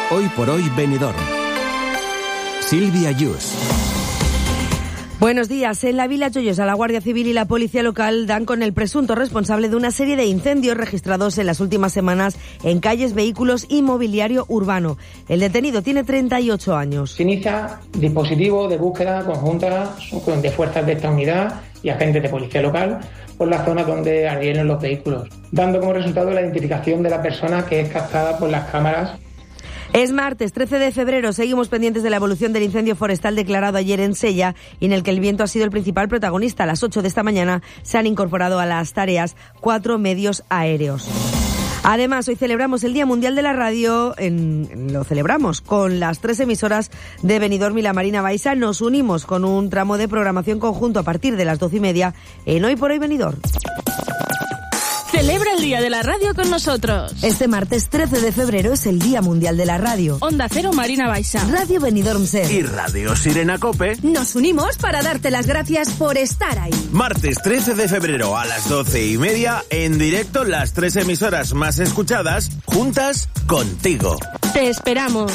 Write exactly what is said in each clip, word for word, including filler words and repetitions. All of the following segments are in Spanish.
Hoy por hoy Benidorm. Silvia Yus. Buenos días. En la Vila Joyosa, la Guardia Civil y la Policía Local dan con el presunto responsable de una serie de incendios registrados en las últimas semanas en calles, vehículos y mobiliario urbano. El detenido tiene treinta y ocho años. Se inicia dispositivo de búsqueda conjunta de fuerzas de esta unidad y agentes de Policía Local por la zona donde ardieron los vehículos, dando como resultado la identificación de la persona que es captada por las cámaras. Es martes trece de febrero, seguimos pendientes de la evolución del incendio forestal declarado ayer en Sella y en el que el viento ha sido el principal protagonista. A las ocho de esta mañana se han incorporado a las tareas cuatro medios aéreos. Además, hoy celebramos el Día Mundial de la Radio, en, lo celebramos con las tres emisoras de Benidorm y la Marina Baixa. Nos unimos con un tramo de programación conjunto a partir de las doce y media en Hoy por Hoy Benidorm. Celebra el Día de la Radio con nosotros. Este martes trece de febrero es el Día Mundial de la Radio. Onda Cero Marina Baixa, Radio Benidorm Ser y Radio Sirena Cope. Nos unimos para darte las gracias por estar ahí. Martes trece de febrero a las doce y media, en directo las tres emisoras más escuchadas, juntas contigo. Te esperamos.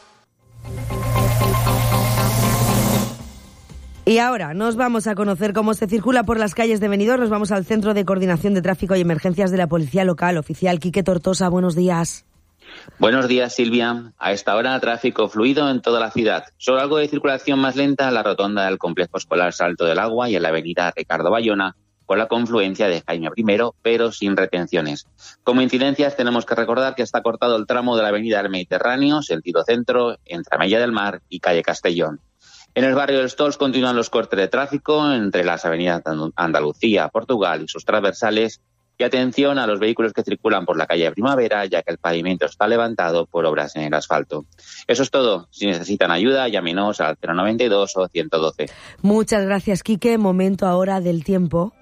Y ahora nos vamos a conocer cómo se circula por las calles de Benidorm. Nos vamos al Centro de Coordinación de Tráfico y Emergencias de la Policía Local. Oficial Quique Tortosa, buenos días. Buenos días, Silvia. A esta hora, tráfico fluido en toda la ciudad. Solo algo de circulación más lenta en la rotonda del Complejo Escolar Salto del Agua y en la avenida Ricardo Bayona, por la confluencia de Jaime primero, pero sin retenciones. Como incidencias, tenemos que recordar que está cortado el tramo de la avenida del Mediterráneo, sentido centro, entre Mella del Mar y calle Castellón. En el barrio del Stolz continúan los cortes de tráfico entre las avenidas Andalucía, Portugal y sus transversales. Y atención a los vehículos que circulan por la calle Primavera, ya que el pavimento está levantado por obras en el asfalto. Eso es todo. Si necesitan ayuda, llámenos al cero noventa y dos o ciento doce. Muchas gracias, Quique. Momento ahora del tiempo.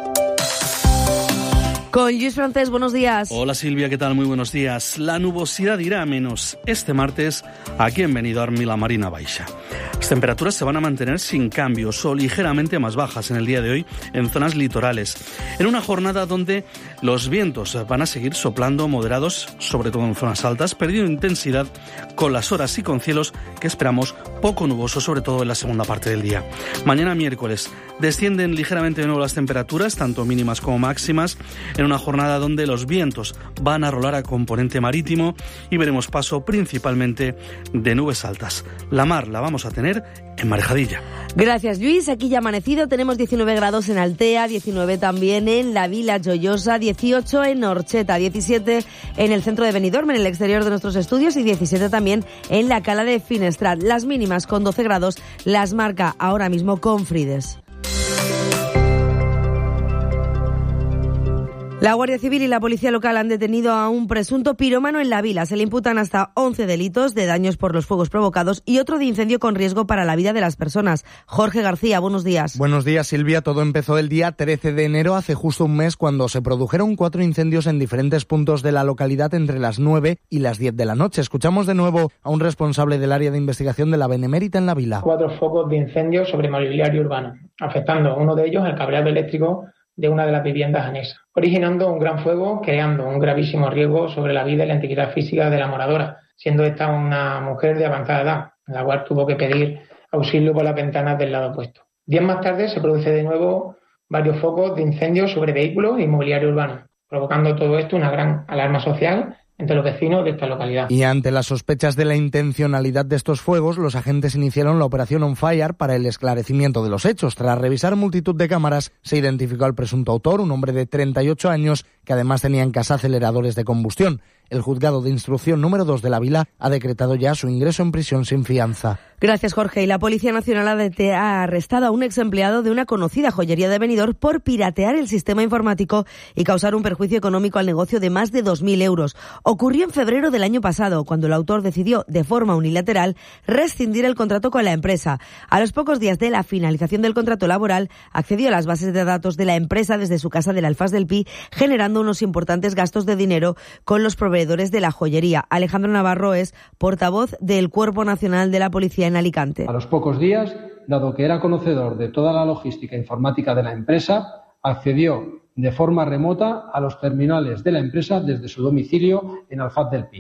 Con Luis Francés, buenos días. Hola Silvia, ¿qué tal? Muy buenos días. La nubosidad irá a menos este martes aquí en Benidorm y la Marina Baixa. Las temperaturas se van a mantener sin cambios o ligeramente más bajas en el día de hoy en zonas litorales. En una jornada donde los vientos van a seguir soplando moderados, sobre todo en zonas altas, perdiendo intensidad con las horas y con cielos que esperamos poco nubosos, sobre todo en la segunda parte del día. Mañana miércoles descienden ligeramente de nuevo las temperaturas, tanto mínimas como máximas, en una jornada donde los vientos van a rolar a componente marítimo y veremos paso principalmente de nubes altas. La mar la vamos a tener en Marejadilla. Gracias, Luis. Aquí ya amanecido. Tenemos diecinueve grados en Altea, diecinueve también en la Vila Joyosa, dieciocho en Orcheta, diecisiete en el centro de Benidorm, en el exterior de nuestros estudios, y diecisiete también en la Cala de Finestrat. Las mínimas con doce grados las marca ahora mismo Confrides. La Guardia Civil y la Policía Local han detenido a un presunto pirómano en la Vila. Se le imputan hasta once delitos de daños por los fuegos provocados y otro de incendio con riesgo para la vida de las personas. Jorge García, buenos días. Buenos días, Silvia. Todo empezó el día trece de enero, hace justo un mes, cuando se produjeron cuatro incendios en diferentes puntos de la localidad entre las nueve y las diez de la noche. Escuchamos de nuevo a un responsable del área de investigación de la Benemérita en la Vila. Cuatro focos de incendio sobre mobiliario urbano, afectando uno de ellos el cableado eléctrico de una de las viviendas anexas, originando un gran fuego, creando un gravísimo riesgo sobre la vida y la integridad física de la moradora, siendo esta una mujer de avanzada edad, la cual tuvo que pedir auxilio por las ventanas del lado opuesto. Días más tarde se produce de nuevo varios focos de incendios sobre vehículos y mobiliario urbano, provocando todo esto una gran alarma social entre los vecinos de esta localidad. Y ante las sospechas de la intencionalidad de estos fuegos, los agentes iniciaron la operación On Fire para el esclarecimiento de los hechos. Tras revisar multitud de cámaras, se identificó al presunto autor, un hombre de treinta y ocho años, que además tenía en casa aceleradores de combustión. El juzgado de instrucción número dos de la Vila ha decretado ya su ingreso en prisión sin fianza. Gracias, Jorge. Y la Policía Nacional ha arrestado a un ex empleado de una conocida joyería de Benidorm por piratear el sistema informático y causar un perjuicio económico al negocio de más de dos mil euros. Ocurrió en febrero del año pasado, cuando el autor decidió, de forma unilateral, rescindir el contrato con la empresa. A los pocos días de la finalización del contrato laboral, accedió a las bases de datos de la empresa desde su casa del Alfaz del Pi, generando unos importantes gastos de dinero con los proveedores de la joyería. Alejandro Navarro es portavoz del Cuerpo Nacional de la Policía en Alicante. A los pocos días, dado que era conocedor de toda la logística informática de la empresa, accedió de forma remota a los terminales de la empresa desde su domicilio en Alfaz del Pi.